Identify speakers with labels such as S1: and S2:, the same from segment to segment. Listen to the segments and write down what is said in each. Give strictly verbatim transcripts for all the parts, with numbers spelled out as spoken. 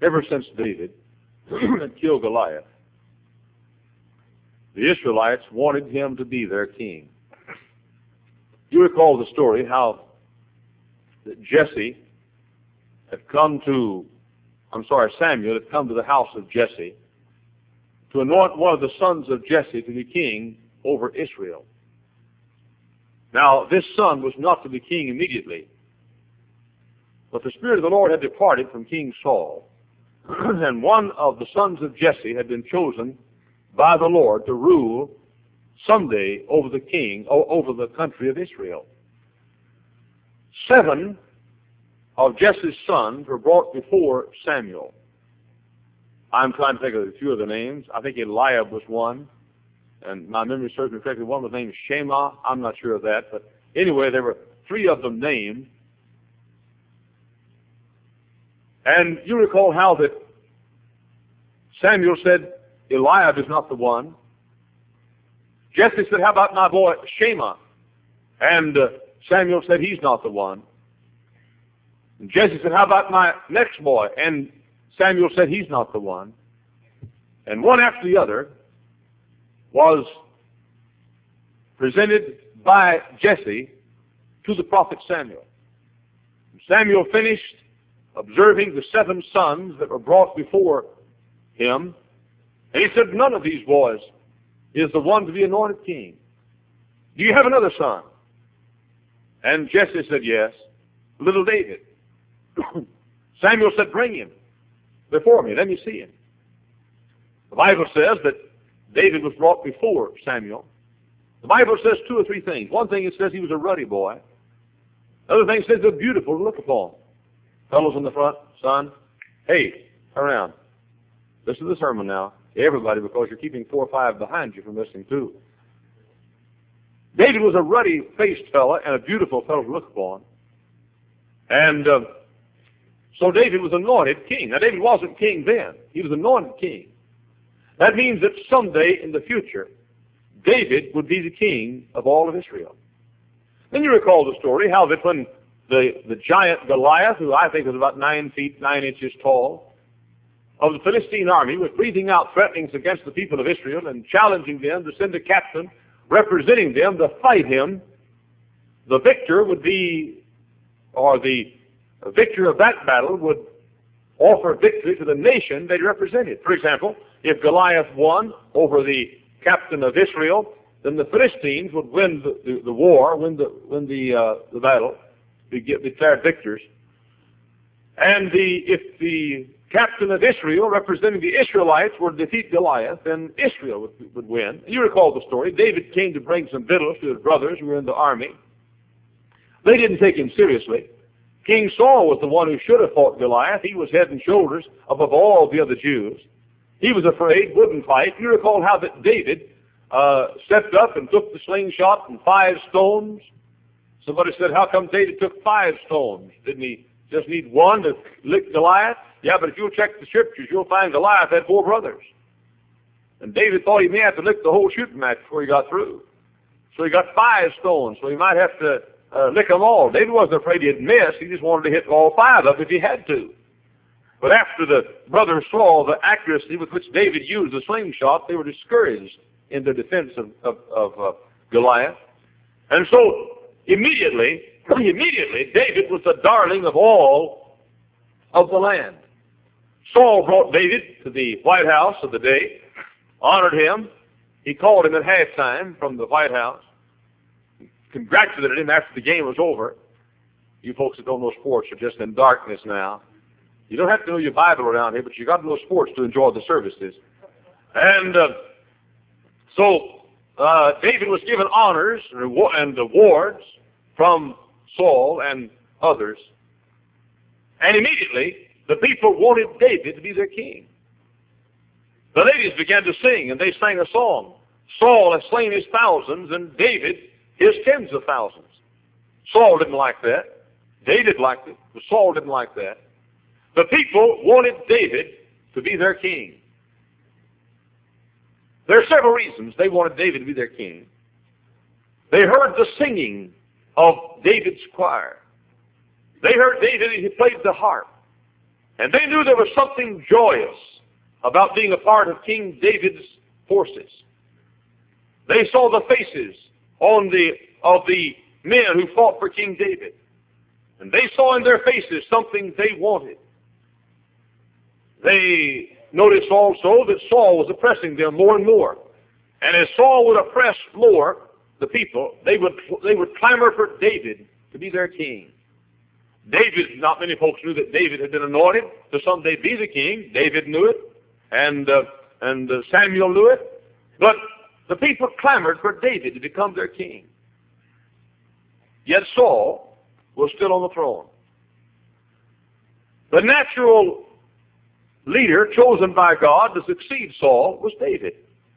S1: ever since David had killed Goliath, the Israelites wanted him to be their king. You recall the story how that Jesse had come to, I'm sorry, Samuel had come to the house of Jesse to anoint one of the sons of Jesse to be king over Israel. Now, this son was not to be king immediately, but the Spirit of the Lord had departed from King Saul, and one of the sons of Jesse had been chosen by the Lord to rule someday over the king, over the country of Israel. Seven of Jesse's sons were brought before Samuel. I'm trying to think of a few of the names. I think Eliab was one, and my memory serves me correctly. One was named Shema. I'm not sure of that, but anyway, there were three of them named. And you recall how that Samuel said, Eliab is not the one. Jesse said, how about my boy Shema? And uh, Samuel said, he's not the one. And Jesse said, how about my next boy? And Samuel said, he's not the one. And one after the other was presented by Jesse to the prophet Samuel. Samuel finished observing the seven sons that were brought before him, and he said, none of these boys is the one to be anointed king. Do you have another son? And Jesse said, yes, little David. Samuel said, bring him before me. Let me see him. The Bible says that David was brought before Samuel. The Bible says two or three things. One thing, it says he was a ruddy boy. The other thing, it says they're beautiful to look upon. Fellows in the front, son, hey, turn around. Listen to the sermon now. Everybody, because you're keeping four or five behind you from listening too. David was a ruddy-faced fellow and a beautiful fellow to look upon. And uh, so David was anointed king. Now, David wasn't king then. He was anointed king. That means that someday in the future, David would be the king of all of Israel. Then you recall the story, how that when the, the giant Goliath, who I think was about nine feet, nine inches tall, of the Philistine army, was breathing out threatenings against the people of Israel and challenging them to send a captain representing them to fight him, the victor would be, or the victor of that battle would offer victory to the nation they represented. For example, if Goliath won over the captain of Israel, then the Philistines would win the, the, the war, win the, win the, uh, the battle, be declared victors. And the, if the captain of Israel, representing the Israelites, were to defeat Goliath, then Israel would, would win. You recall the story. David came to bring some victuals to his brothers who were in the army. They didn't take him seriously. King Saul was the one who should have fought Goliath. He was head and shoulders above all the other Jews. He was afraid, wouldn't fight. You recall how that David uh, stepped up and took the slingshot and five stones. Somebody said, how come David took five stones? Didn't he just need one to lick Goliath? Yeah, but if you'll check the scriptures, you'll find Goliath had four brothers. And David thought he may have to lick the whole shooting match before he got through. So he got five stones, so he might have to uh, lick them all. David wasn't afraid he'd miss. He just wanted to hit all five of them if he had to. But after the brothers saw the accuracy with which David used the slingshot, they were discouraged in their defense of, of, of uh, Goliath. And so immediately, immediately, David was the darling of all of the land. Saul brought David to the White House of the day, honored him. He called him at halftime from the White House, congratulated him after the game was over. You folks that don't know sports are just in darkness now. You don't have to know your Bible around here, but you got to know sports to enjoy the services. And uh, so uh, David was given honors and awards from Saul and others. And immediately, the people wanted David to be their king. The ladies began to sing, and they sang a song. Saul has slain his thousands, and David his tens of thousands. Saul didn't like that. David liked it, but Saul didn't like that. The people wanted David to be their king. There are several reasons they wanted David to be their king. They heard the singing of David's choir. They heard David, he played the harp. And they knew there was something joyous about being a part of King David's forces. They saw the faces on the of the men who fought for King David. And they saw in their faces something they wanted. They noticed also that Saul was oppressing them more and more. And as Saul would oppress more the people, they would they would clamor for David to be their king. David, not many folks knew that David had been anointed to someday be the king. David knew it, and uh, and uh, Samuel knew it. But the people clamored for David to become their king. Yet Saul was still on the throne. The natural leader chosen by God to succeed Saul was David.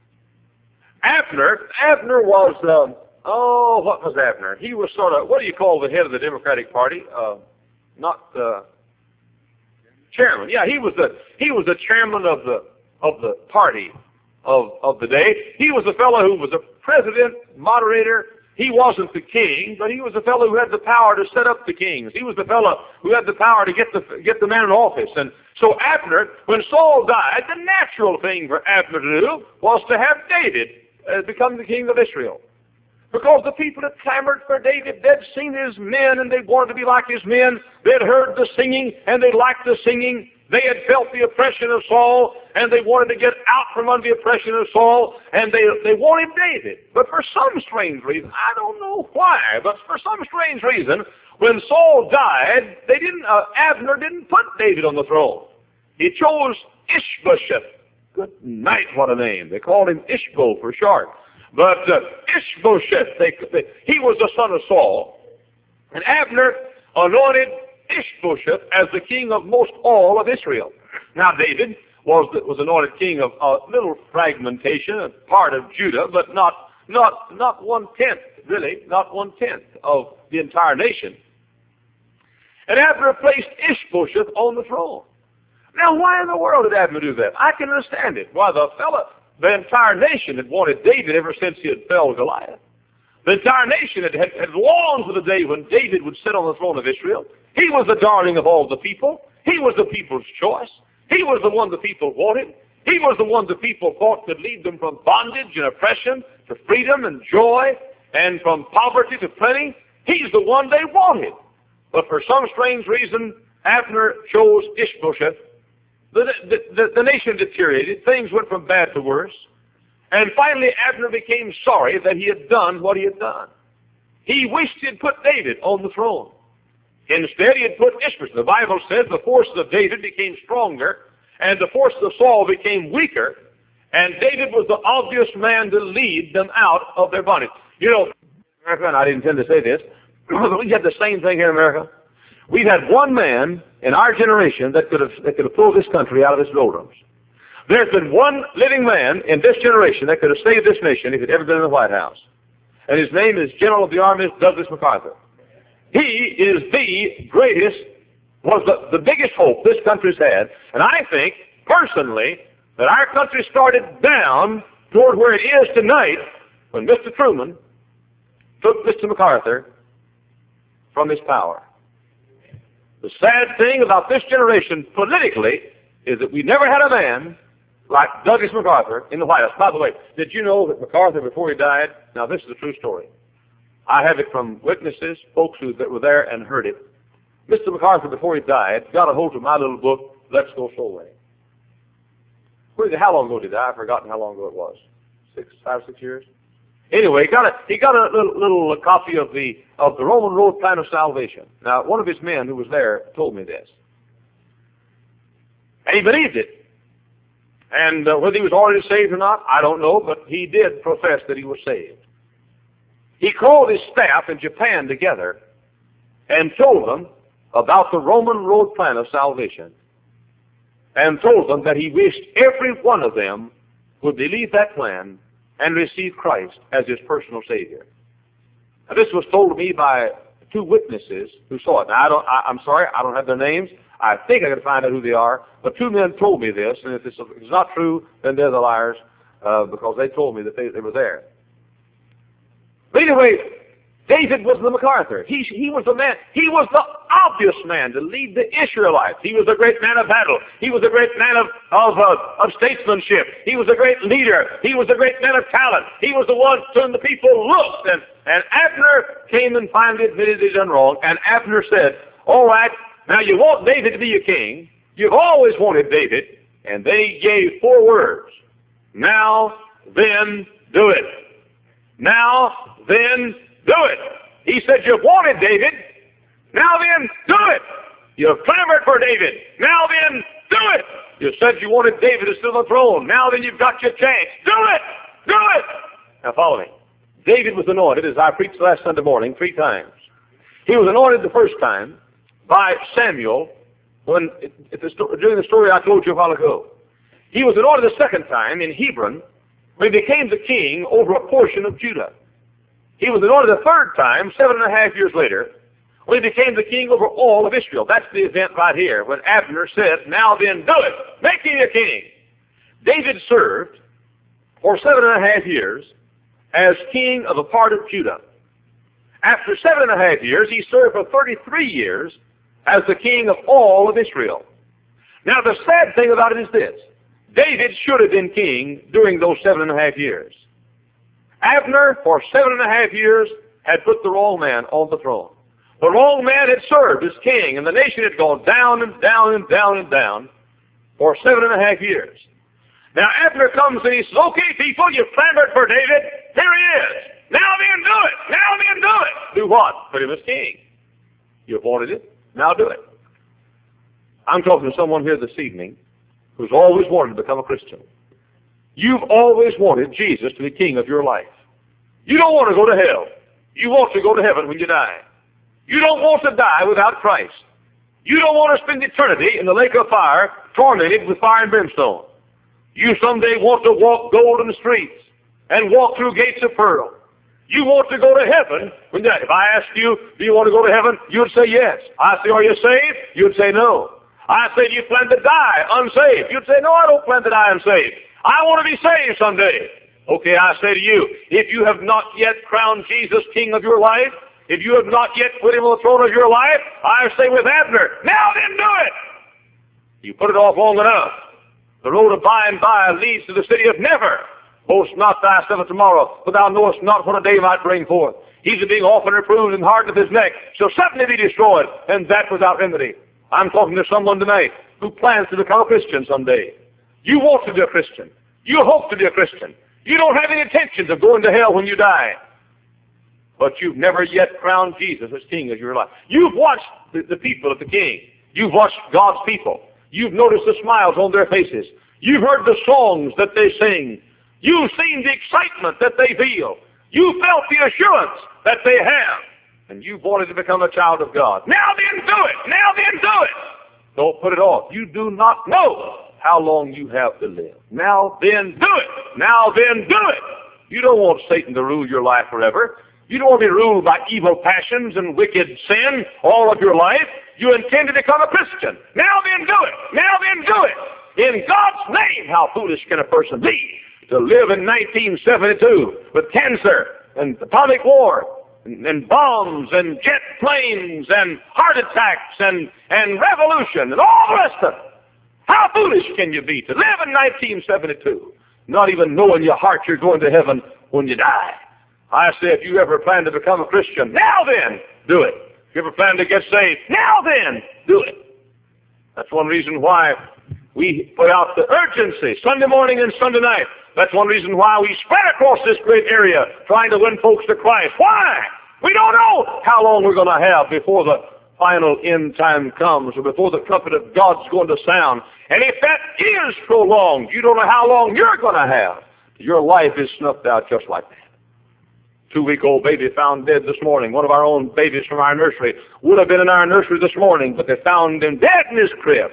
S1: Abner, Abner was, um, oh, what was Abner? He was sort of, what do you call the head of the Democratic Party? Uh, not uh, chairman. Yeah, he was the he was the chairman of the of the party of of the day. He was a fellow who was a president, moderator. He wasn't the king, but he was a fellow who had the power to set up the kings. He was the fellow who had the power to get the get the man in office. And so Abner, when Saul died, the natural thing for Abner to do was to have David uh, become the king of Israel. Because the people had clamored for David. They'd seen his men, and they wanted to be like his men. They'd heard the singing, and they liked the singing. They had felt the oppression of Saul, and they wanted to get out from under the oppression of Saul, and they they wanted David. But for some strange reason, I don't know why, but for some strange reason, when Saul died, they didn't. Uh, Abner didn't put David on the throne. He chose Ishbosheth. Good night, what a name! They called him Ishbo for short. But uh, Ishbosheth, they, they, he was the son of Saul, and Abner anointed Ishbosheth as the king of most all of Israel. Now David was was anointed king of a little fragmentation, a part of Judah, but not not not one tenth, really, not one tenth of the entire nation. And Abner placed Ishbosheth on the throne. Now, why in the world did Abner do that? I can understand it. Why, the fellow, the entire nation had wanted David ever since he had felled Goliath. The entire nation had, had, had longed for the day when David would sit on the throne of Israel. He was the darling of all the people. He was the people's choice. He was the one the people wanted. He was the one the people thought could lead them from bondage and oppression to freedom and joy, and from poverty to plenty. He's the one they wanted. But for some strange reason, Abner chose Ishbosheth. The, the, the, the nation deteriorated. Things went from bad to worse. And finally, Abner became sorry that he had done what he had done. He wished he had put David on the throne. Instead, he had put Ishbosheth. The Bible says the forces of David became stronger, and the forces of Saul became weaker, and David was the obvious man to lead them out of their bondage. You know, America, and I didn't intend to say this, we had the same thing here in America. We've had one man in our generation that could have that could have pulled this country out of its doldrums. There's been one living man in this generation that could have saved this nation if he'd ever been in the White House. And his name is General of the Army Douglas MacArthur. He is the greatest, was the, the biggest hope this country's had. And I think, personally, that our country started down toward where it is tonight when Mister Truman took Mister MacArthur from his power. The sad thing about this generation politically is that we never had a man like Douglas MacArthur in the White House. By the way, did you know that MacArthur, before he died, now this is a true story. I have it from witnesses, folks who that were there and heard it. Mister MacArthur, before he died, got a hold of my little book, Let's Go Soul Winning. Where did, how long ago did he die? I've forgotten how long ago it was. Six, five, six years? Anyway, he got a he got a little, little copy of the of the Roman Road Plan of Salvation. Now, one of his men who was there told me this, and he believed it. And uh, whether he was already saved or not, I don't know, but he did profess that he was saved. He called his staff in Japan together and told them about the Roman Road Plan of Salvation, and told them that he wished every one of them would believe that plan and receive Christ as his personal Savior. Now, this was told to me by two witnesses who saw it. Now, I don't, I, I'm sorry, I don't have their names. I think I can find out who they are. But two men told me this, and if it's, if it's not true, then they're the liars, uh, because they told me that they, they were there. But anyway, David was the MacArthur. He, he was the man. He was the obvious man to lead the Israelites. He was a great man of battle. He was a great man of, of, uh, of statesmanship. He was a great leader. He was a great man of talent. He was the one to whom the people looked. And, and Abner came and finally admitted he'd done wrong. And Abner said, all right, now you want David to be your king. You've always wanted David. And then he gave four words. Now, then, do it. Now, then, do it. He said, you've wanted David. Now then, do it. You've clamored for David. Now then, do it. You said you wanted David to sit on the throne. Now then, you've got your chance. Do it. Do it. Now follow me. David was anointed, as I preached last Sunday morning, three times. He was anointed the first time by Samuel when, at the, during the story I told you a while ago. He was anointed the second time in Hebron when he became the king over a portion of Judah. He was anointed the third time, seven and a half years later, when he became the king over all of Israel. That's the event right here, when Abner said, now then do it, make him a king. David served for seven and a half years as king of a part of Judah. After seven and a half years, he served for thirty-three years as the king of all of Israel. Now the sad thing about it is this. David should have been king during those seven and a half years. Abner, for seven and a half years, had put the wrong man on the throne. The wrong man had served as king, and the nation had gone down and down and down and down for seven and a half years. Now Abner comes and he says, okay, people, you've clamored for David. Here he is. Now then do it. Now then do it. Do what? Put him as king. You've wanted it. Now do it. I'm talking to someone here this evening who's always wanted to become a Christian. You've always wanted Jesus to be king of your life. You don't want to go to hell. You want to go to heaven when you die. You don't want to die without Christ. You don't want to spend eternity in the lake of fire, tormented with fire and brimstone. You someday want to walk golden streets and walk through gates of pearl. You want to go to heaven. When that, if I asked you, do you want to go to heaven? You'd say yes. I say, are you saved? You'd say no. I say, do you plan to die unsaved? You'd say, no, I don't plan to die unsaved. I want to be saved someday. Okay, I say to you, if you have not yet crowned Jesus king of your life, if you have not yet put him on the throne of your life, I say with Abner, now then do it. You put it off long enough. The road of by and by leads to the city of never. Boast not thyself of tomorrow, for thou knowest not what a day might bring forth. He that being often reproved and hardened of his neck shall suddenly be destroyed, and that without remedy. I'm talking to someone tonight who plans to become a Christian someday. You want to be a Christian. You hope to be a Christian. You don't have any intentions of going to hell when you die. But you've never yet crowned Jesus as king of your life. You've watched the, the people of the king. You've watched God's people. You've noticed the smiles on their faces. You've heard the songs that they sing. You've seen the excitement that they feel. You've felt the assurance that they have. And you've wanted to become a child of God. Now then do it! Now then do it! Don't put it off. You do not know how long you have to live. Now then do it! Now then do it! You don't want Satan to rule your life forever. You don't want to be ruled by evil passions and wicked sin all of your life. You intend to become a Christian. Now then do it! Now then do it! In God's name, how foolish can a person be to live in nineteen seventy-two with cancer and atomic war and, and bombs and jet planes and heart attacks and, and revolution and all the rest of it. How foolish can you be to live in nineteen seventy-two, not even know in your heart you're going to heaven when you die? I say, if you ever plan to become a Christian, now then, do it. If you ever plan to get saved, now then, do it. That's one reason why we put out the urgency, Sunday morning and Sunday night. That's one reason why we spread across this great area trying to win folks to Christ. Why? We don't know how long we're going to have before the final end time comes or before the trumpet of God's going to sound. And if that is prolonged, you don't know how long you're going to have. Your life is snuffed out just like that. Two-week-old baby found dead this morning. One of our own babies from our nursery would have been in our nursery this morning, but they found him dead in his crib.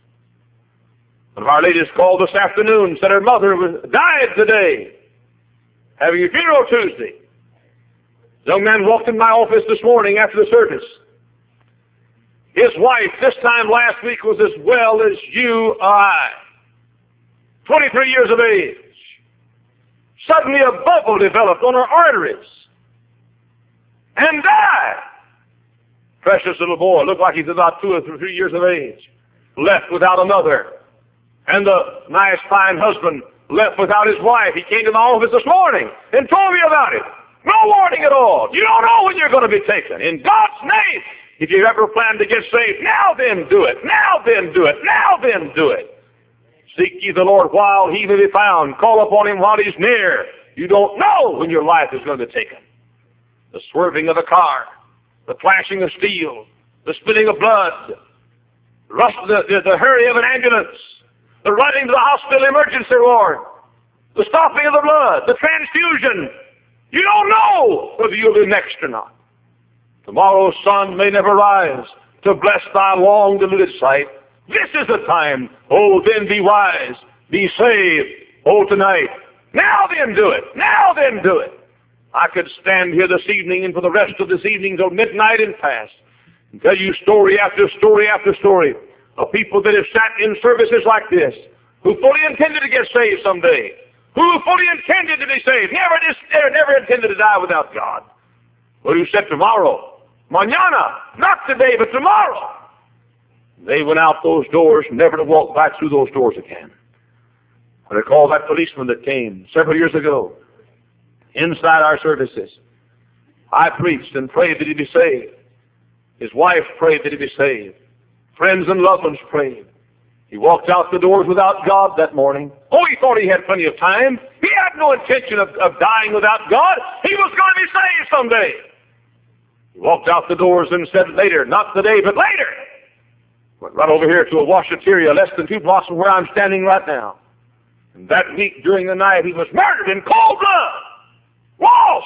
S1: One of our ladies called this afternoon, said her mother was, died today, having a funeral Tuesday. The young man walked in my office this morning after the service. His wife, this time last week, was as well as you or I. twenty-three years of age. Suddenly a bubble developed on her arteries and died. Precious little boy, looked like he's about two or three years of age, left without a mother. And the nice, fine husband left without his wife. He came to my office this morning and told me about it. No warning at all. You don't know when you're going to be taken. In God's name, if you ever plan to get saved, now then do it. Now then do it. Now then do it. Seek ye the Lord while he may be found. Call upon him while he's near. You don't know when your life is going to be taken. The swerving of a car, the flashing of steel, the spilling of blood, the, rush, the, the, the hurry of an ambulance, the running to the hospital emergency ward, the stopping of the blood, the transfusion. You don't know whether you'll be next or not. Tomorrow's sun may never rise to bless thy long deluded sight. This is the time. Oh, then be wise. Be saved. Oh, tonight. Now then do it. Now then do it. I could stand here this evening and for the rest of this evening till midnight and past and tell you story after story after story of people that have sat in services like this, who fully intended to get saved someday, who fully intended to be saved, never, never intended to die without God, but who said tomorrow, mañana, not today, but tomorrow. They went out those doors, never to walk back through those doors again. I recall that policeman that came several years ago inside our services. I preached and prayed that he be saved. His wife prayed that he be saved. Friends and loved ones prayed. He walked out the doors without God that morning. Oh, he thought he had plenty of time. He had no intention of, of dying without God. He was going to be saved someday. He walked out the doors and said later, not today, but later. Went right over here to a washateria less than two blocks from where I'm standing right now. And that week during the night, he was murdered in cold blood. Lost!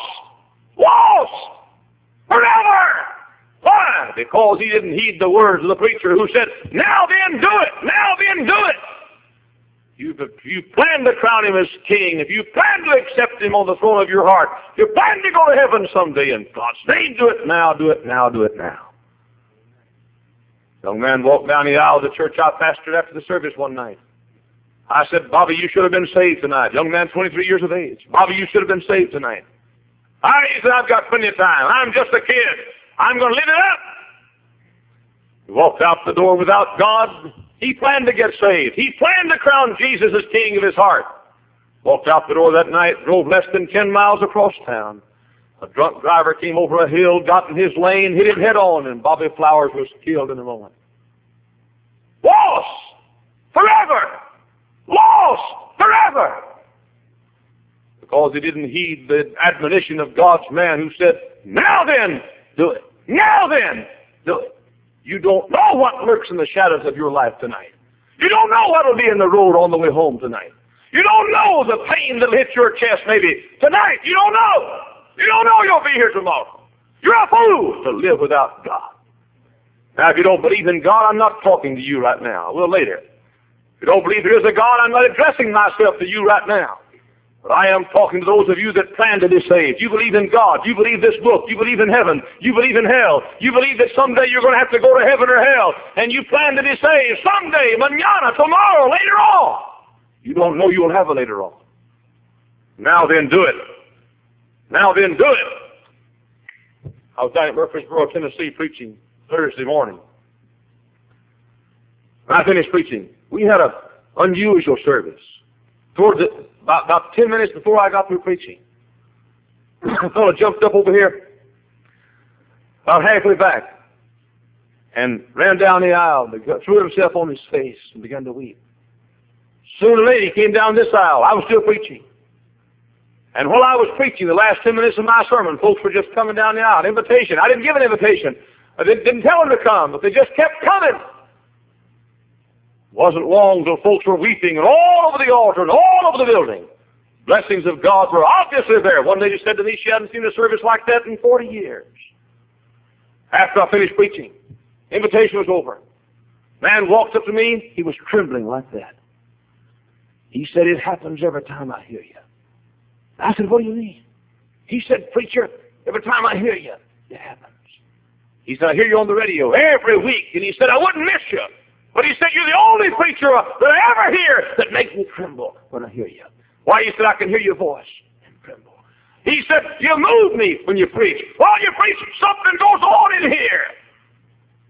S1: Lost! Forever! Why? Because he didn't heed the words of the preacher who said, now then do it! Now then do it! You've, you plan to crown him as king, if you plan to accept him on the throne of your heart, you plan to go to heaven someday in God's name, do it now, do it now, do it now. Young man walked down the aisle of the church I pastored after the service one night. I said, Bobby, you should have been saved tonight. Young man, twenty-three years of age. Bobby, you should have been saved tonight. I, he said, I've got plenty of time. I'm just a kid. I'm going to live it up. He walked out the door without God. He planned to get saved. He planned to crown Jesus as king of his heart. Walked out the door that night, drove less than ten miles across town. A drunk driver came over a hill, got in his lane, hit him head on, and Bobby Flowers was killed in a moment. Lost! Forever! Lost! Forever! Because he didn't heed the admonition of God's man who said, now then, do it. Now then, do it. You don't know what lurks in the shadows of your life tonight. You don't know what will be in the road on the way home tonight. You don't know the pain that'll hit your chest maybe tonight. You don't know. You don't know you'll be here tomorrow. You're a fool to live without God. Now, if you don't believe in God, I'm not talking to you right now. Well, later. If you don't believe there is a God, I'm not addressing myself to you right now. But I am talking to those of you that plan to be saved. You believe in God. You believe this book. You believe in heaven. You believe in hell. You believe that someday you're going to have to go to heaven or hell. And you plan to be saved someday, mañana, tomorrow, later on. You don't know you'll have a later on. Now then, do it. Now then, do it. I was down at Murfreesboro, Tennessee, preaching Thursday morning. When I finished preaching, we had an unusual service. Towards it, about, about ten minutes before I got through preaching, a fellow jumped up over here, about halfway back, and ran down the aisle, and threw himself on his face and began to weep. Soon a lady came down this aisle. I was still preaching. And while I was preaching the last ten minutes of my sermon, folks were just coming down the aisle. Invitation. I didn't give an invitation. I didn't, didn't tell them to come, but they just kept coming. It wasn't long till folks were weeping and all over the altar and all over the building. Blessings of God were obviously there. One lady said to me she hadn't seen a service like that in forty years. After I finished preaching, invitation was over. Man walked up to me. He was trembling like that. He said, it happens every time I hear you. I said, what do you mean? He said, preacher, every time I hear you, it happens. He said, I hear you on the radio every week. And he said, I wouldn't miss you. But he said, you're the only preacher that I ever hear that makes me tremble when I hear you. Why? He said, I can hear your voice and tremble. He said, you move me when you preach. While you preach, something goes on in here.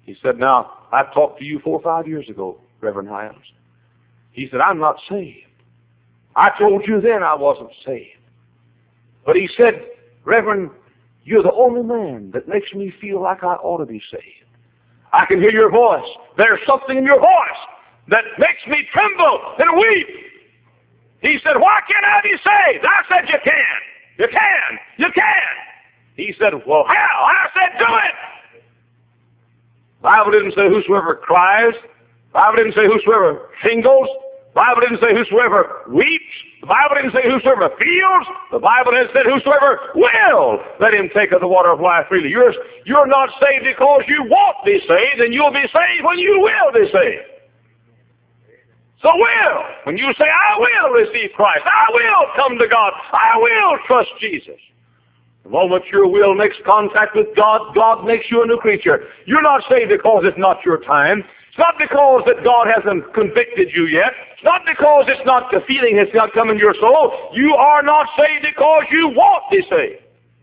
S1: He said, now, I talked to you four or five years ago, Reverend Hyams. He said, I'm not saved. I told you then I wasn't saved. But he said, Reverend, you're the only man that makes me feel like I ought to be saved. I can hear your voice. There's something in your voice that makes me tremble and weep. He said, why can't I be saved? I said, you can. You can. You can. He said, well, how? I said, do it. The Bible didn't say whosoever cries. The Bible didn't say whosoever shingles. The Bible didn't say whosoever weeps. The Bible didn't say whosoever feels. The Bible has said whosoever will, let him take of the water of life freely. You're, you're not saved because you won't be saved, and you'll be saved when you will be saved. So will. When you say, I will receive Christ, I will come to God, I will trust Jesus. The moment your will makes contact with God, God makes you a new creature. You're not saved because it's not your time. It's not because that God hasn't convicted you yet. It's not because it's not the feeling has not come in your soul. You are not saved because you won't be saved.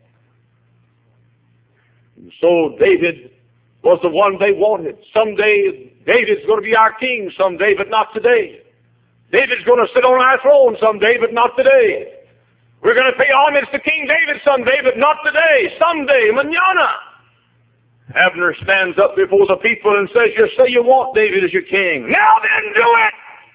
S1: And so David was the one they wanted. Someday David's going to be our king someday, but not today. David's going to sit on our throne someday, but not today. We're going to pay homage to King David someday, but not today. Someday, mañana. Abner stands up before the people and says, you say you want David as your king. Now then, do it.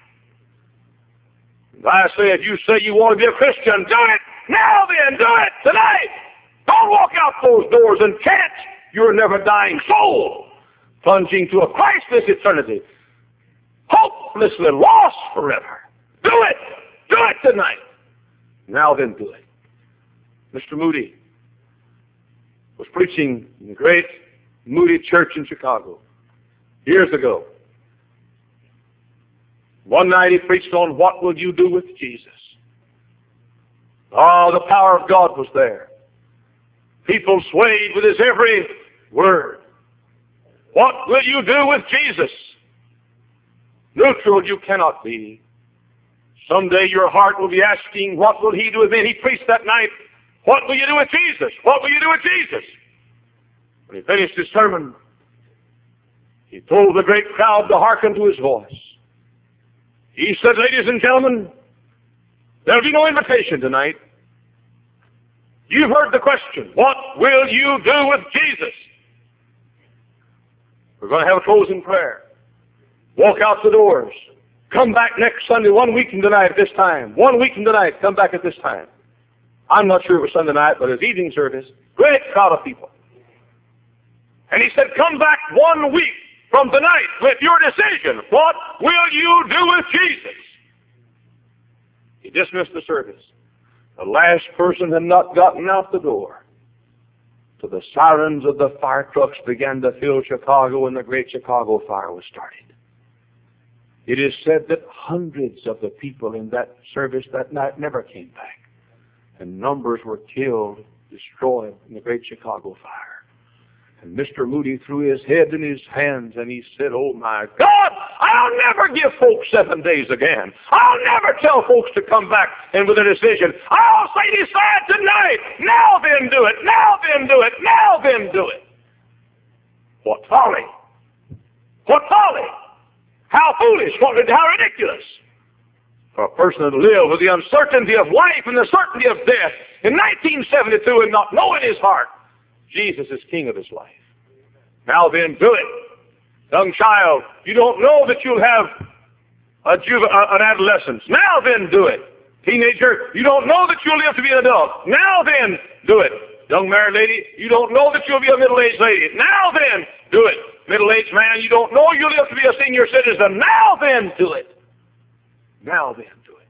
S1: And I say, if you say you want to be a Christian, do it. Now then, do it tonight. Don't walk out those doors and chant your never-dying soul, plunging to a Christless eternity, hopelessly lost forever. Do it. Do it tonight. Now then, do it. Mister Moody was preaching in the great Moody Church in Chicago years ago. One night he preached on what will you do with Jesus. Oh, the power of God was there. People swayed with his every word. What will you do with Jesus? Neutral you cannot be. Someday your heart will be asking, what will he do with me? And he preached that night, what will you do with Jesus? What will you do with Jesus? When he finished his sermon, he told the great crowd to hearken to his voice. He said, ladies and gentlemen, there'll be no invitation tonight. You've heard the question, what will you do with Jesus? We're going to have a closing prayer. Walk out the doors. Come back next Sunday, one week from tonight at this time. One week from tonight, come back at this time. I'm not sure it was Sunday night, but it was evening service. Great crowd of people. And he said, come back one week from tonight with your decision. What will you do with Jesus? He dismissed the service. The last person had not gotten out the door till the sirens of the fire trucks began to fill Chicago and the great Chicago fire was started. It is said that hundreds of the people in that service that night never came back. And numbers were killed, destroyed in the great Chicago fire. And Mister Moody threw his head in his hands and he said, oh my God, I'll never give folks seven days again. I'll never tell folks to come back and with a decision. I'll say decide tonight. Now then do it. Now then do it. Now then do it. What folly. What folly. How foolish. What, how ridiculous. For a person to live with the uncertainty of life and the certainty of death in nineteen seventy-two and not know in his heart Jesus is king of his life. Now then, do it. Young child, you don't know that you'll have a juve- uh, an adolescence. Now then, do it. Teenager, you don't know that you'll live to be an adult. Now then, do it. Young married lady, you don't know that you'll be a middle-aged lady. Now then, do it. Middle-aged man, you don't know you'll live to be a senior citizen. Now then, do it. Now then, do it.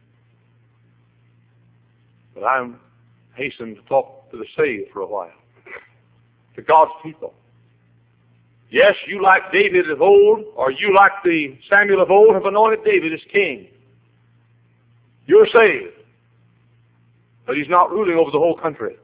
S1: But I'm hastening to talk to the saved for a while. To God's people. Yes, you like David of old, or you like the Samuel of old have anointed David as king. You're saved. But he's not ruling over the whole country.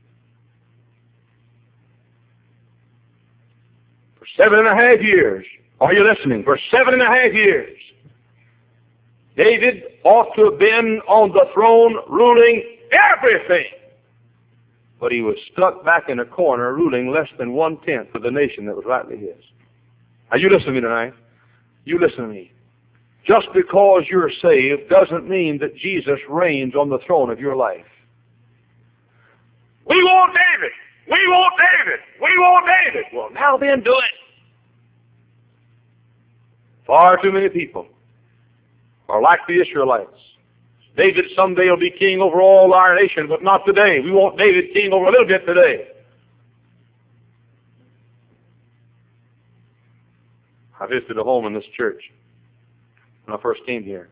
S1: For seven and a half years, are you listening? For seven and a half years, David ought to have been on the throne ruling everything. But he was stuck back in a corner ruling less than one-tenth of the nation that was rightly his. Now you listen to me tonight. You listen to me. Just because you're saved doesn't mean that Jesus reigns on the throne of your life. We want David. We want David. We want David. Well, now then, do it. Far too many people are like the Israelites. David someday will be king over all our nation, but not today. We want David king over a little bit today. I visited a home in this church when I first came here.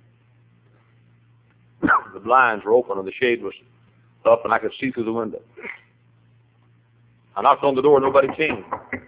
S1: The blinds were open and the shade was up and I could see through the window. I knocked on the door, nobody came.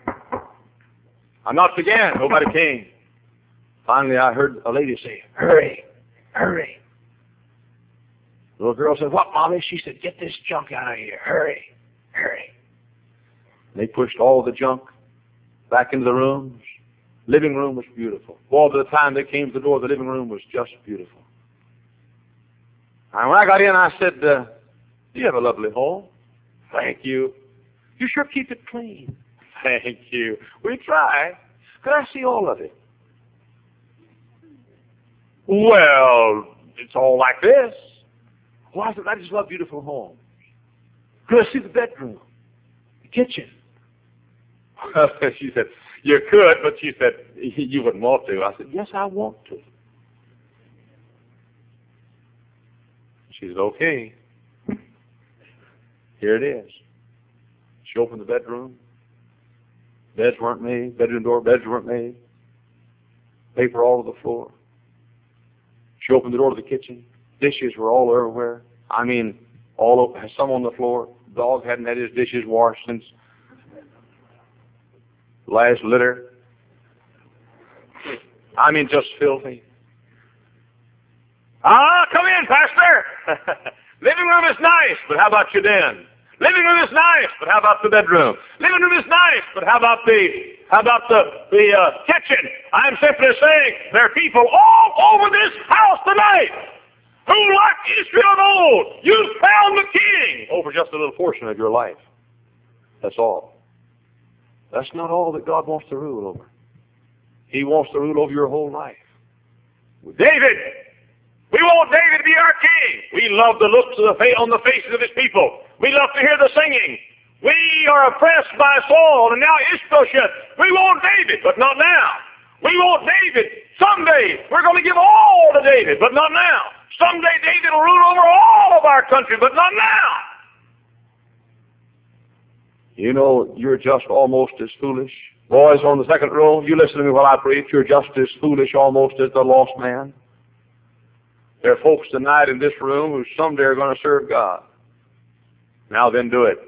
S1: I knocked again, nobody came. Finally I heard a lady say, hurry, hurry. The little girl said, what, Mommy? She said, get this junk out of here, hurry, hurry. And they pushed all the junk back into the rooms. Living room was beautiful. All by the time they came to the door, the living room was just beautiful. And when I got in, I said, uh, you have a lovely home. Thank you. You sure keep it clean. Thank you. We try. Could I see all of it? Well, it's all like this. Well, I said, I just love beautiful homes. Could I see the bedroom? The kitchen? She said, you could, but she said, you wouldn't want to. I said, yes, I want to. She said, okay. Here it is. She opened the bedroom. Beds weren't made. Bedroom door, beds weren't made. Paper all over the floor. She opened the door to the kitchen. Dishes were all everywhere. I mean, all over, some on the floor. The dog hadn't had his dishes washed since last litter. I mean, just filthy. Ah, come in, Pastor. Living room is nice, but how about your den? Living room is nice, but how about the bedroom? Living room is nice, but how about the how about the the uh, kitchen? I'm simply saying there are people all over this house tonight who, like Israel of old, you found the king over just a little portion of your life. That's all. That's not all that God wants to rule over. He wants to rule over your whole life. David, we want David to be our king. We love the looks of the fa- on the faces of his people. We love to hear the singing. We are oppressed by Saul and now Ishbosheth. We want David, but not now. We want David. Someday we're going to give all to David, but not now. Someday David will rule over all of our country, but not now. You know, you're just almost as foolish. Boys on the second row, you listen to me while I preach. You're just as foolish almost as the lost man. There are folks tonight in this room who someday are going to serve God. Now then, do it.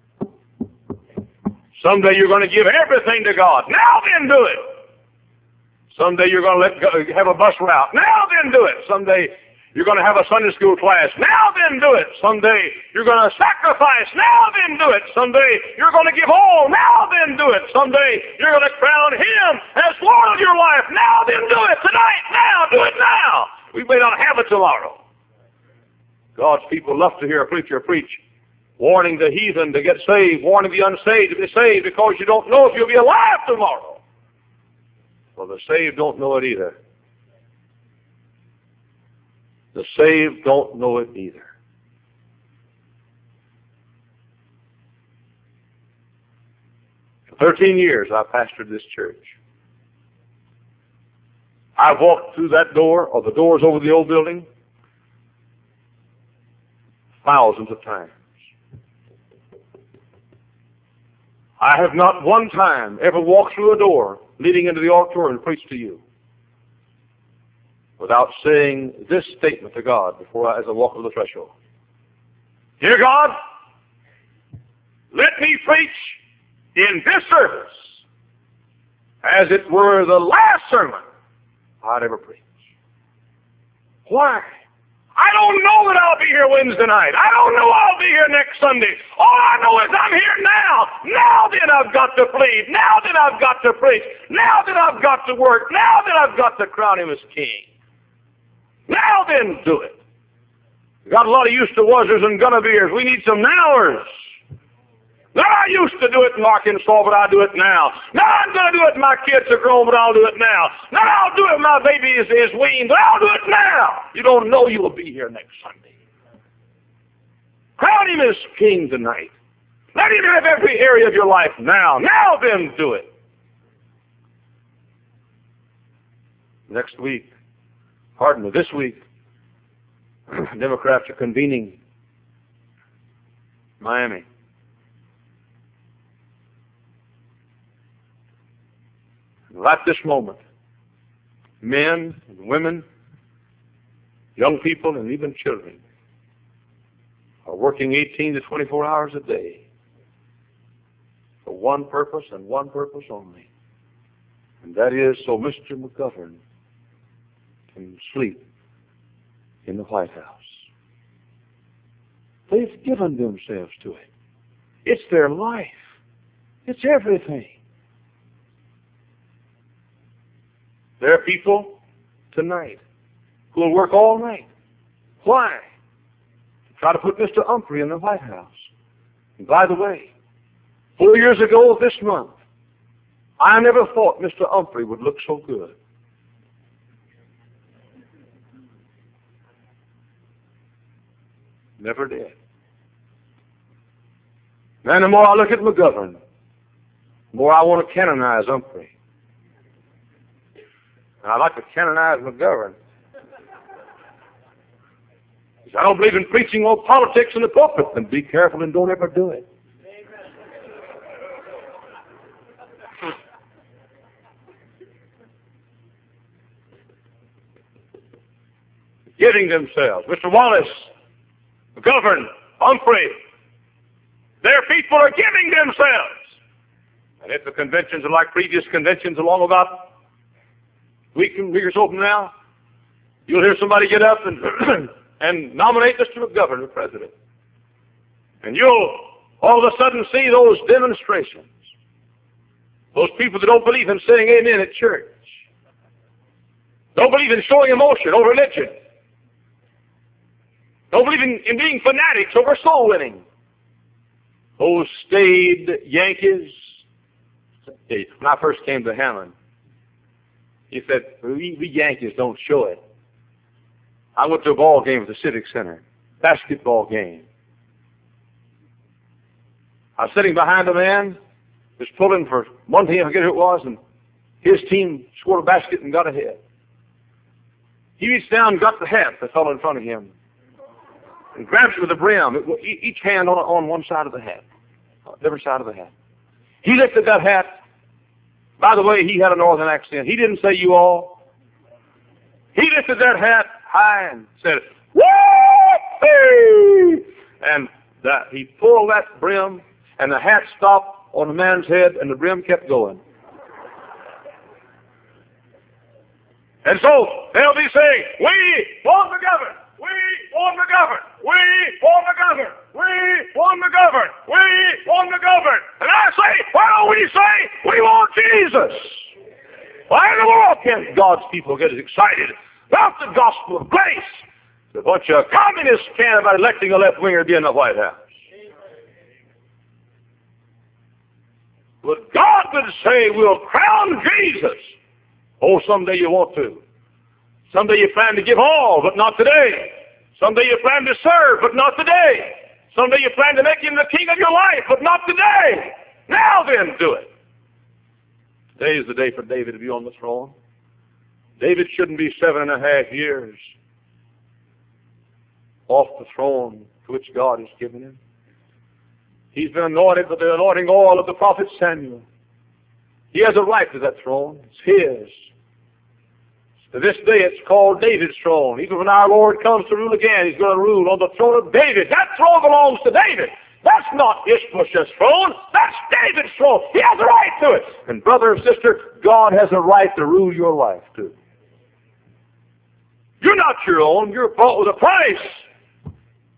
S1: Someday you're going to give everything to God. Now then, do it. Someday you're going to let go, have a bus route. Now then, do it. Someday you're going to have a Sunday school class. Now then, do it. Someday you're going to sacrifice. Now then, do it. Someday you're going to give all. Now then, do it. Someday you're going to crown Him as Lord of your life. Now then, do it. Tonight, now, do it now. We may not have it tomorrow. God's people love to hear a preacher preach, warning the heathen to get saved, warning the unsaved to be saved, because you don't know if you'll be alive tomorrow. Well, the saved don't know it either. The saved don't know it either. For thirteen years I pastored this church. I've walked through that door, or the doors over the old building, thousands of times. I have not one time ever walked through a door leading into the auditorium and preached to you without saying this statement to God before I, as I walk over the threshold. Dear God, let me preach in this service as it were the last sermon I'd ever preach. Why? I don't know that I'll be here Wednesday night. I don't know I'll be here next Sunday. All I know is I'm here now. Now then I've got to plead. Now then I've got to preach. Now then I've got to work. Now then I've got to crown Him as King. Now then do it. We've got a lot of used to wasers and gonna beers. We need some nowers. No, I used to do it in Arkansas, but I do it now. No, I'm going to do it when my kids are grown, but I'll do it now. No, I'll do it when my baby is, is weaned, but I'll do it now. You don't know you will be here next Sunday. Crown him as king tonight. Let him have every area of your life now. Now then do it. Next week, pardon me, this week, Democrats are convening Miami. Right this moment, men and women, young people and even children are working eighteen to twenty-four hours a day for one purpose and one purpose only, and that is so Mister McGovern can sleep in the White House. They've given themselves to it. It's their life. It's everything. There are people tonight who will work all night. Why? To try to put Mister Humphrey in the White House. And by the way, four years ago this month, I never thought Mister Humphrey would look so good. Never did. And the more I look at McGovern, the more I want to canonize Humphrey. And I'd like to canonize McGovern. I don't believe in preaching on politics in the pulpit. Then be careful and don't ever do it. Giving themselves. Mister Wallace, McGovern, Humphrey, their people are giving themselves. And if the conventions are like previous conventions along about a week and week or so from now, you'll hear somebody get up and and nominate Mister McGovern for president. And you'll all of a sudden see those demonstrations. Those people that don't believe in saying amen at church. Don't believe in showing emotion over religion. Don't believe in, in being fanatics over soul winning. Those staid Yankees. When I first came to Hammond, he said, we, we Yankees don't show it. I went to a ball game at the Civic Center, basketball game. I was sitting behind a man, was pulling for one team, I forget who it was, and his team scored a basket and got ahead. He reached down and got the hat that fell in front of him and grabbed it with the brim, it, each hand on, on one side of the hat, different side of the hat. He lifted that hat. By the way, he had a northern accent. He didn't say you all. He lifted that hat high and said, whoop! And that, he pulled that brim, and the hat stopped on the man's head, and the brim kept going. And so they'll be saying, we want McGovern, we want McGovern, we want McGovern, we want McGovern, we want McGovern. And I say, why don't we say, we want Jesus? Why in the world can't God's people get as excited about the gospel of grace as a bunch of communists can about electing a left-winger to be in the White House? But God would say, we'll crown Jesus. Oh, someday you want to. Someday you plan to give all, but not today. Someday you plan to serve, but not today. Someday you plan to make him the king of your life, but not today. Now then, do it. Today is the day for David to be on the throne. David shouldn't be seven and a half years off the throne to which God has given him. He's been anointed with the anointing oil of the prophet Samuel. He has a right to that throne. It's his. To this day, it's called David's throne. Even when our Lord comes to rule again, he's going to rule on the throne of David. That throne belongs to David. That's not Ishbosheth's throne. That's David's throne. He has a right to it. And brother and sister, God has a right to rule your life too. You're not your own. You're bought with a price.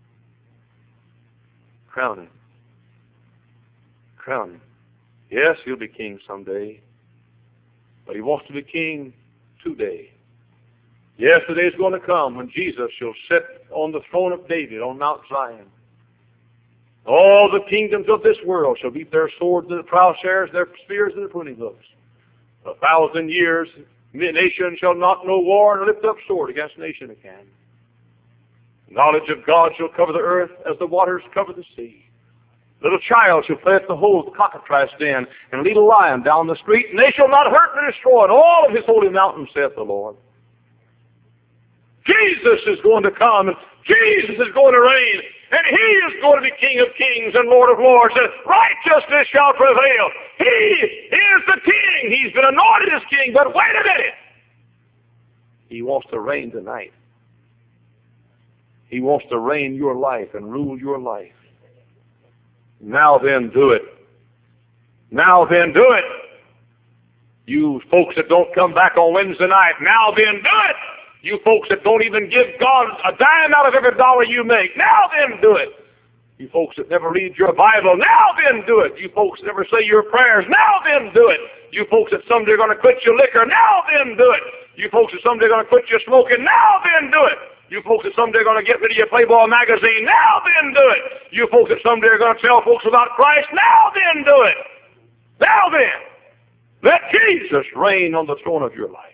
S1: Crown him. Crown him. Yes, he'll be king someday. But he wants to be king today. Yes, the day is going to come when Jesus shall sit on the throne of David on Mount Zion. All the kingdoms of this world shall beat their swords and their plowshares, their spears and their pruning hooks. A thousand years nation shall not know war, and lift up sword against nation again. Knowledge of God shall cover the earth as the waters cover the sea. Little child shall play at the hole of the cockatrice den, and lead a lion down the street, and they shall not hurt nor destroy in all of his holy mountains, saith the Lord. Jesus is going to come, and Jesus is going to reign, and He is going to be King of kings and Lord of lords, and righteousness shall prevail. He is the King. He's been anointed as King, but wait a minute. He wants to reign tonight. He wants to reign your life and rule your life. Now then, do it. Now then, do it. You folks that don't come back on Wednesday night, now then, do it. You folks that don't even give God a dime out of every dollar you make, now then, do it. You folks that never read your Bible, now then, do it. You folks that never say your prayers, now then, do it. You folks that someday are going to quit your liquor, now then, do it. You folks that someday are going to quit your smoking, now then, do it. You folks that someday are going to get rid of your Playboy magazine, now then do it. You folks that someday are going to tell folks about Christ, now then do it. Now then, let Jesus reign on the throne of your life.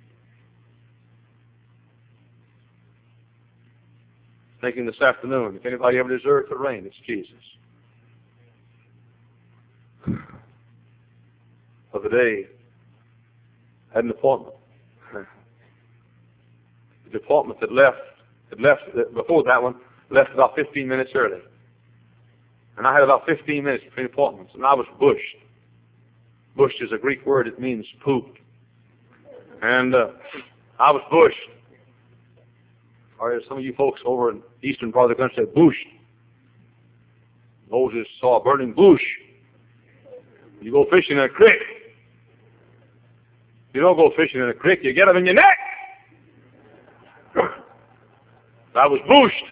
S1: Thinking this afternoon, if anybody ever deserves to reign, it's Jesus. The other day, I had an appointment. The appointment that left, that left before that one, left about fifteen minutes early. And I had about fifteen minutes between appointments, and I was bushed. Bushed is a Greek word. It means pooped. And uh, I was bushed. Or some of you folks over in the eastern part of the country say bush. Moses saw a burning bush. You go fishing in a creek. You don't go fishing in a creek, you get them in your neck. I was bushed.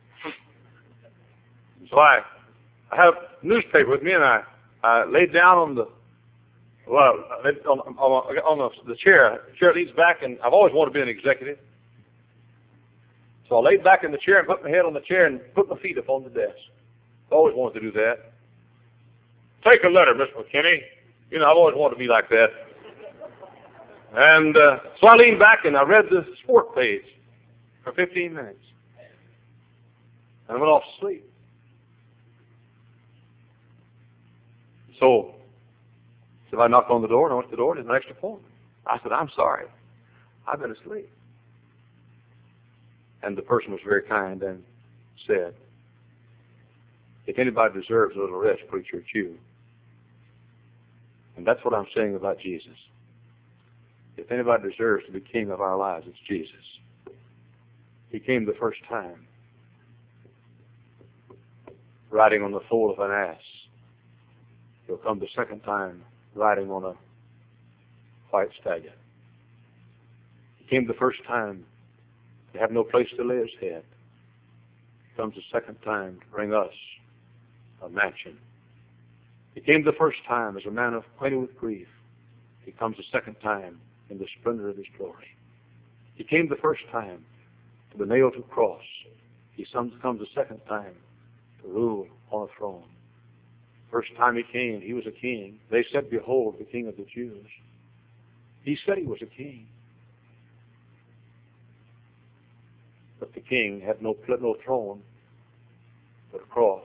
S1: So I, I have a newspaper with me, and I, I laid down on the, well, on, on, on the, the chair. The chair leads back, and I've always wanted to be an executive. So I laid back in the chair and put my head on the chair and put my feet up on the desk. I always wanted to do that. Take a letter, Mister McKinney. You know, I've always wanted to be like that. And uh, so I leaned back and I read the sport page for fifteen minutes. And I went off to sleep. So, so I knocked on the door and I went to the door and there's an extra appointment. I said, I'm sorry. I've been asleep. And the person was very kind and said, if anybody deserves a little rest, preacher, it's you. And that's what I'm saying about Jesus. If anybody deserves to be king of our lives, it's Jesus. He came the first time riding on the foal of an ass. He'll come the second time riding on a white stallion. He came the first time to have no place to lay his head. He comes the second time to bring us a mansion. He came the first time as a man acquainted with grief. He comes the second time in the splendor of his glory. He came the first time to be nailed to the cross. He comes the second time to rule on a throne. First time he came, he was a king. They said, behold, the King of the Jews. He said he was a king. But the king had no, no throne, but a cross.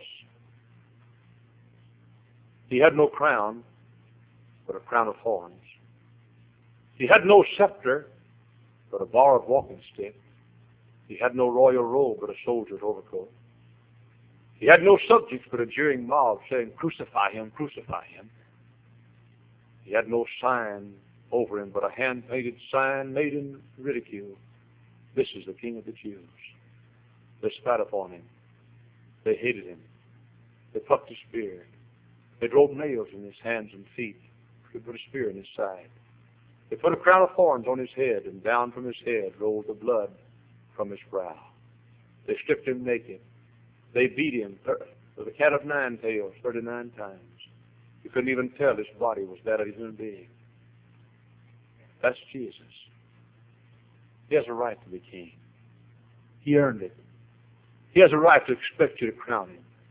S1: He had no crown, but a crown of thorns. He had no scepter, but a borrowed walking stick. He had no royal robe, but a soldier's overcoat. He had no subjects, but a jeering mob saying, crucify him, crucify him. He had no sign over him, but a hand-painted sign made in ridicule. This is the King of the Jews. They spat upon him. They hated him. They plucked his beard. They drove nails in his hands and feet. They put a spear in his side. They put a crown of thorns on his head, and down from his head rolled the blood from his brow. They stripped him naked. They beat him with a cat of nine tails thirty-nine times. You couldn't even tell his body was that of a human being. That's Jesus. He has a right to be king. He earned it. He has a right to expect you to crown him.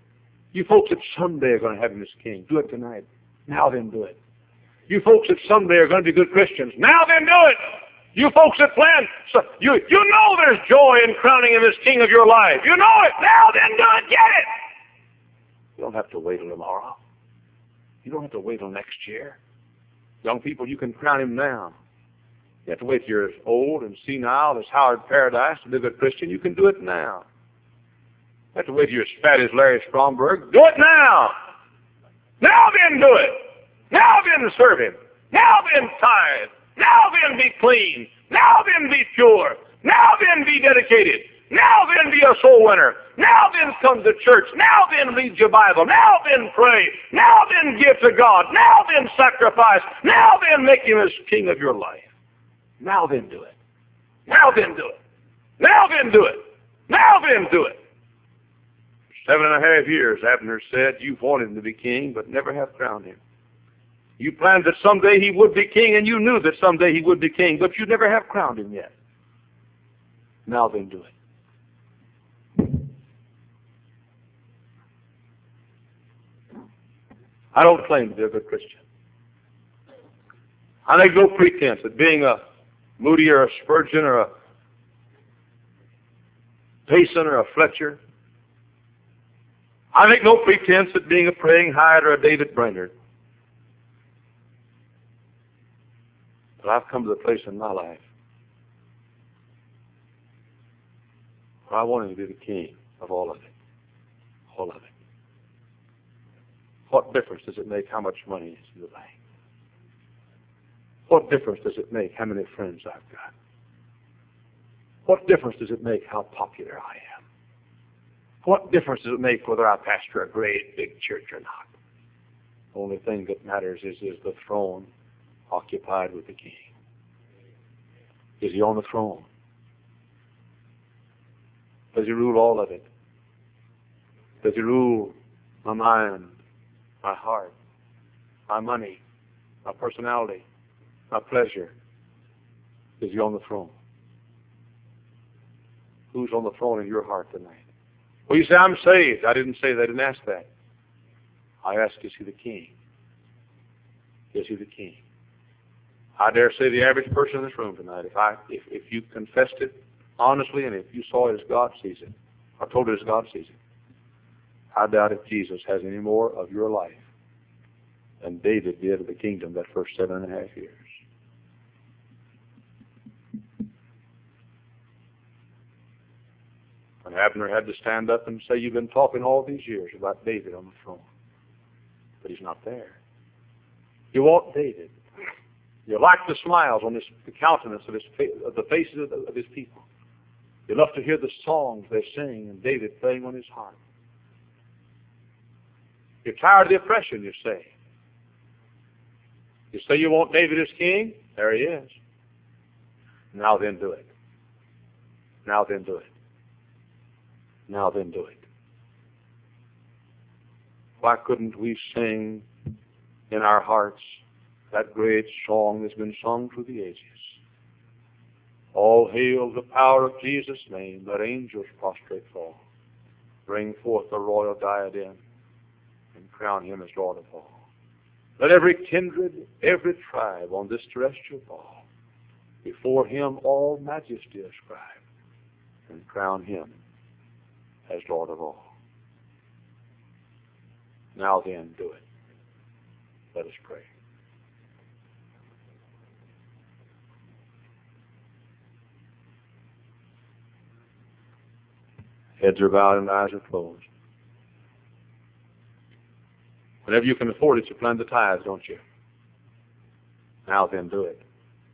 S1: You folks that someday are going to have him as king, do it tonight. Now then do it. You folks that someday are going to be good Christians, now then do it. You folks that plan, so you, you know there's joy in crowning him as king of your life. You know it. Now then do it. Get it. You don't have to wait till tomorrow. You don't have to wait till next year. Young people, you can crown him now. You have to wait till you're as old and senile as Howard Paradise to be a good Christian. You can do it now. You have to wait till you're as fat as Larry Stromberg. Do it now. Now then do it. Now then serve him. Now then tithe. Now then be clean. Now then be pure. Now then be dedicated. Now then be a soul winner. Now then come to church. Now then read your Bible. Now then pray. Now then give to God. Now then sacrifice. Now then make him as king of your life. Now then do it. Now then do it. Now then do it. Now then do it. For seven and a half years, Abner said, you've wanted him to be king, but never have crowned him. You planned that someday he would be king, and you knew that someday he would be king, but you never have crowned him yet. Now then do it. I don't claim to be a good Christian. I make no pretense at being a Moody or a Spurgeon or a Payson or a Fletcher. I make no pretense at being a Praying Hyde or a David Brainerd. But I've come to the place in my life where I want him to be the king of all of it. All of it. What difference does it make how much money is in the bank? What difference does it make how many friends I've got? What difference does it make how popular I am? What difference does it make whether I pastor a great big church or not? The only thing that matters is, is the throne occupied with the king. Is he on the throne? Does he rule all of it? Does he rule my mind, my heart, my money, my personality, my pleasure? Is he on the throne? Who's on the throne in your heart tonight? Well, you say, I'm saved. I didn't say that. I didn't ask that. I asked, is he the king? Is he the king? I dare say the average person in this room tonight, if I, if, if you confessed it honestly and if you saw it as God sees it, or told it as God sees it, I doubt if Jesus has any more of your life than David did of the kingdom that first seven and a half years. And Abner had to stand up and say, you've been talking all these years about David on the throne, but he's not there. You want David. You like the smiles on his, the countenance of, his, of the faces of, the, of his people. You love to hear the songs they sing and David playing on his harp. You're tired of the oppression, you say. You say you want David as king? There he is. Now then do it. Now then do it. Now then do it. Why couldn't we sing in our hearts that great song that's been sung through the ages? All hail the power of Jesus' name, let angels prostrate fall. Bring forth the royal diadem and crown him as Lord of all. Let every kindred, every tribe on this terrestrial ball before him all majesty ascribe and crown him as Lord of all. Now then, do it. Let us pray. Heads are bowed and eyes are closed. Whenever you can afford it, you plan the tithes, don't you? Now then, do it.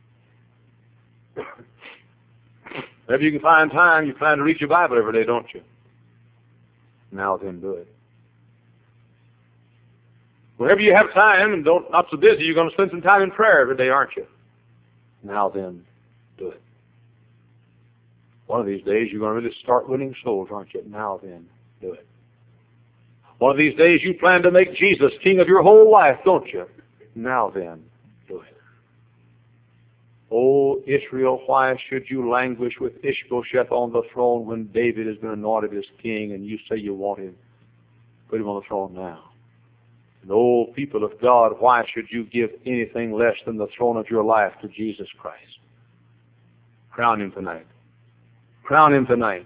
S1: Whenever you can find time, you plan to read your Bible every day, don't you? Now then, do it. Whenever you have time and don't not so busy, you're going to spend some time in prayer every day, aren't you? Now then, do it. One of these days, you're going to really start winning souls, aren't you? Now then, do it. One of these days, you plan to make Jesus king of your whole life, don't you? Now then, do it. O Israel, why should you languish with Ishbosheth on the throne when David has been anointed as king and you say you want him? Put him on the throne now. And oh, people of God, why should you give anything less than the throne of your life to Jesus Christ? Crown him tonight. Crown him tonight.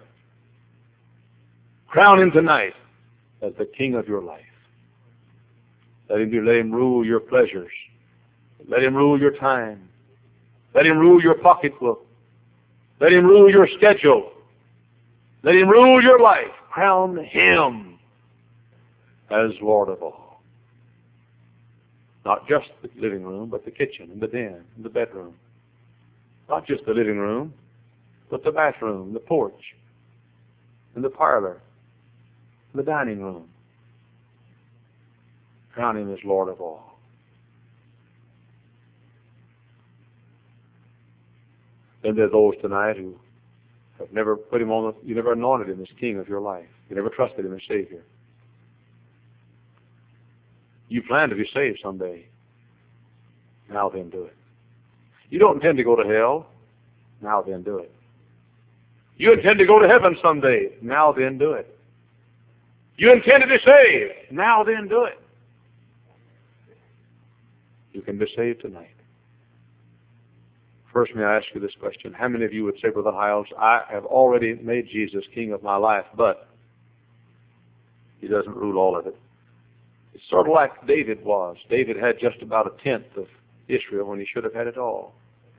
S1: Crown him tonight as the King of your life. Let him, be, let him rule your pleasures. Let him rule your time. Let him rule your pocketbook. Let him rule your schedule. Let him rule your life. Crown him as Lord of all. Not just the living room, but the kitchen and the den and the bedroom. Not just the living room, but the bathroom, the porch, and the parlor, and the dining room. Crown him as Lord of all. Then there are those tonight who have never put him on the, you never anointed him as King of your life. You never trusted him as Savior. You plan to be saved someday. Now then do it. You don't intend to go to hell. Now then do it. You intend to go to heaven someday. Now then do it. You intend to be saved. Now then do it. You can be saved tonight. First, may I ask you this question. How many of you would say, Brother Hiles, I have already made Jesus King of my life, but he doesn't rule all of it. It's sort of like David was. David had just about a tenth of Israel when he should have had it all.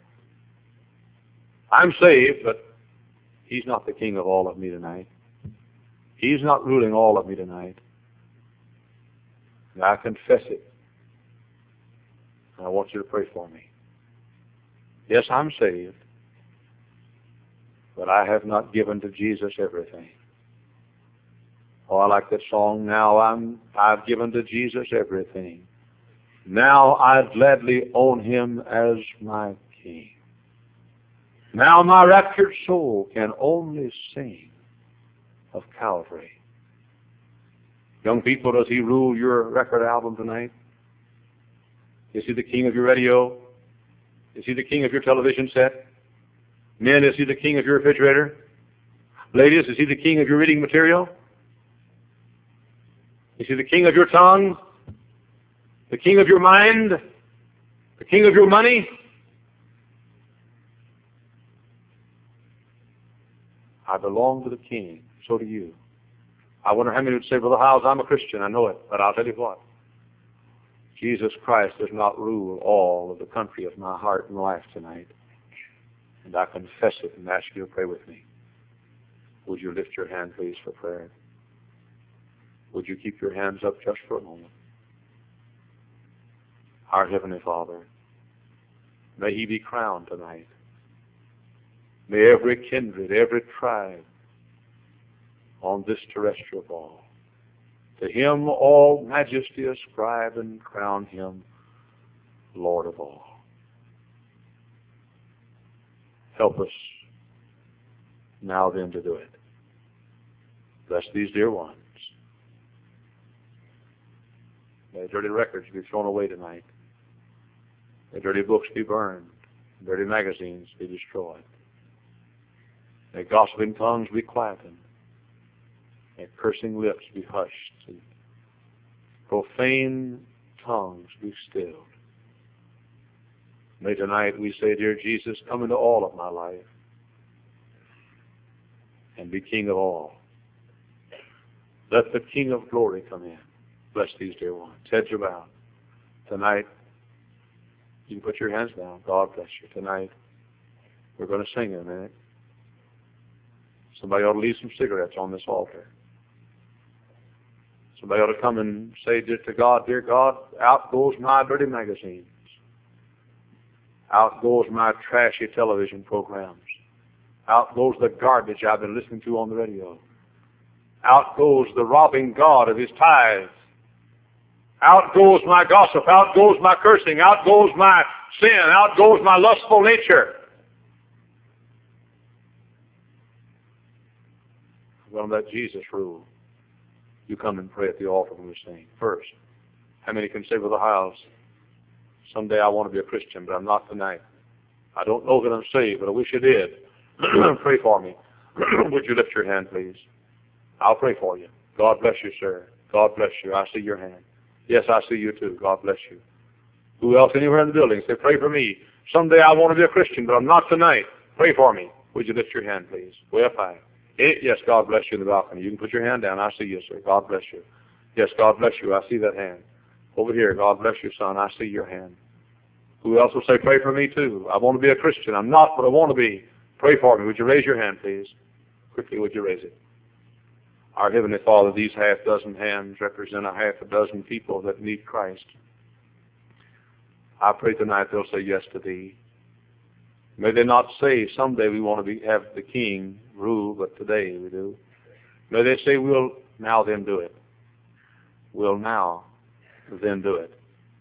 S1: I'm saved, but he's not the king of all of me tonight. He's not ruling all of me tonight. And I confess it. And I want you to pray for me. Yes, I'm saved, but I have not given to Jesus everything. Oh, I like that song. Now I'm, I've given to Jesus everything. Now I gladly own him as my King. Now my raptured soul can only sing of Calvary. Young people, does he rule your record album tonight? Is he the king of your radio? Is he the king of your television set? Men, is he the king of your refrigerator? Ladies, is he the king of your reading material? Is he the king of your tongue? The king of your mind? The king of your money? I belong to the king. So do you. I wonder how many would say, Brother Hiles, I'm a Christian. I know it. But I'll tell you what. Jesus Christ does not rule all of the country of my heart and life tonight. And I confess it and ask you to pray with me. Would you lift your hand, please, for prayer? Would you keep your hands up just for a moment? Our Heavenly Father, may he be crowned tonight. May every kindred, every tribe on this terrestrial ball, to him all majesty ascribe and crown him Lord of all. Help us now then to do it. Bless these dear ones. May dirty records be thrown away tonight. May dirty books be burned. Dirty magazines be destroyed. May gossiping tongues be quietened. May cursing lips be hushed. And profane tongues be stilled. May tonight we say, dear Jesus, come into all of my life and be King of all. Let the King of glory come in. Bless these dear ones. Heads are bowed. Tonight, you can put your hands down. God bless you. Tonight, we're going to sing in a minute. Somebody ought to leave some cigarettes on this altar. Somebody ought to come and say to God, dear God, out goes my dirty magazines. Out goes my trashy television programs. Out goes the garbage I've been listening to on the radio. Out goes the robbing God of his tithes. Out goes my gossip. Out goes my cursing. Out goes my sin. Out goes my lustful nature. Well, let Jesus rule. You come and pray at the altar when we sing. First, how many can say with a house, someday I want to be a Christian, but I'm not tonight. I don't know that I'm saved, but I wish I did. Pray for me. Would you lift your hand, please? I'll pray for you. God bless you, sir. God bless you. I see your hand. Yes, I see you too. God bless you. Who else anywhere in the building? Say, pray for me. Someday I want to be a Christian, but I'm not tonight. Pray for me. Would you lift your hand, please? Way up high. Eh, yes, God bless you in the balcony. You can put your hand down. I see you, sir. God bless you. Yes, God bless you. I see that hand. Over here, God bless you, son. I see your hand. Who else will say, pray for me too? I want to be a Christian. I'm not, but I want to be. Pray for me. Would you raise your hand, please? Quickly, would you raise it? Our Heavenly Father, these half dozen hands represent a half a dozen people that need Christ. I pray tonight they'll say yes to Thee. May they not say someday we want to be, have the King rule, but today we do. May they say we'll now then do it. We'll now then do it.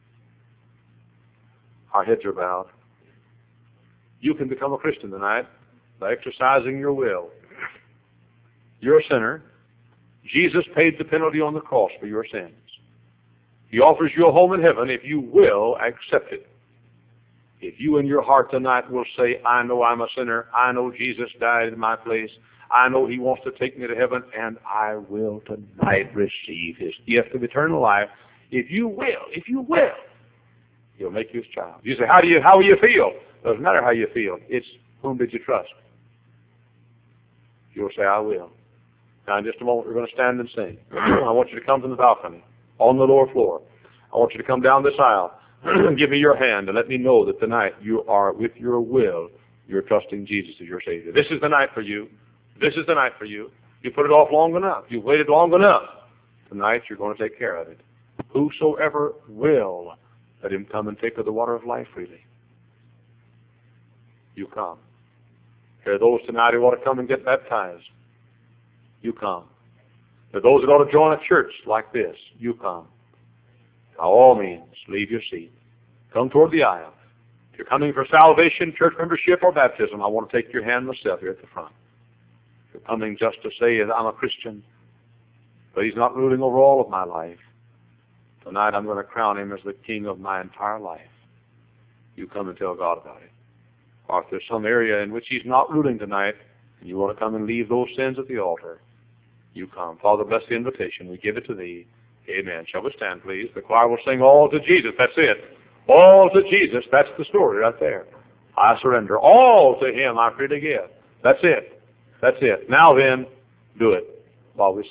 S1: Our heads are bowed. You can become a Christian tonight by exercising your will. You're a sinner. Jesus paid the penalty on the cross for your sins. He offers you a home in heaven if you will accept it. If you in your heart tonight will say, I know I'm a sinner. I know Jesus died in my place. I know He wants to take me to heaven, and I will tonight receive His gift of eternal life. If you will, if you will, He'll make you His child. You say, how do you, how will you feel? Doesn't matter how you feel. It's whom did you trust? You'll say, I will. Now, in just a moment, we're going to stand and sing. I want you to come from the balcony on the lower floor. I want you to come down this aisle and give me your hand and let me know that tonight you are, with your will, you're trusting Jesus as your Savior. This is the night for you. This is the night for you. You put it off long enough. You've waited long enough. Tonight, you're going to take care of it. Whosoever will, let him come and take of the water of life freely. You come. There are those tonight who want to come and get baptized. You come. There are those that ought to join a church like this. You come. By all means, leave your seat. Come toward the aisle. If you're coming for salvation, church membership, or baptism, I want to take your hand myself here at the front. If you're coming just to say that I'm a Christian, but He's not ruling over all of my life, tonight I'm going to crown Him as the King of my entire life. You come and tell God about it. Or if there's some area in which He's not ruling tonight, and you want to come and leave those sins at the altar, you come. Father, bless the invitation. We give it to Thee. Amen. Shall we stand, please? The choir will sing All to Jesus. That's it. All to Jesus. That's the story right there. I surrender. All to Him I freely give. That's it. That's it. Now then, do it while we sing.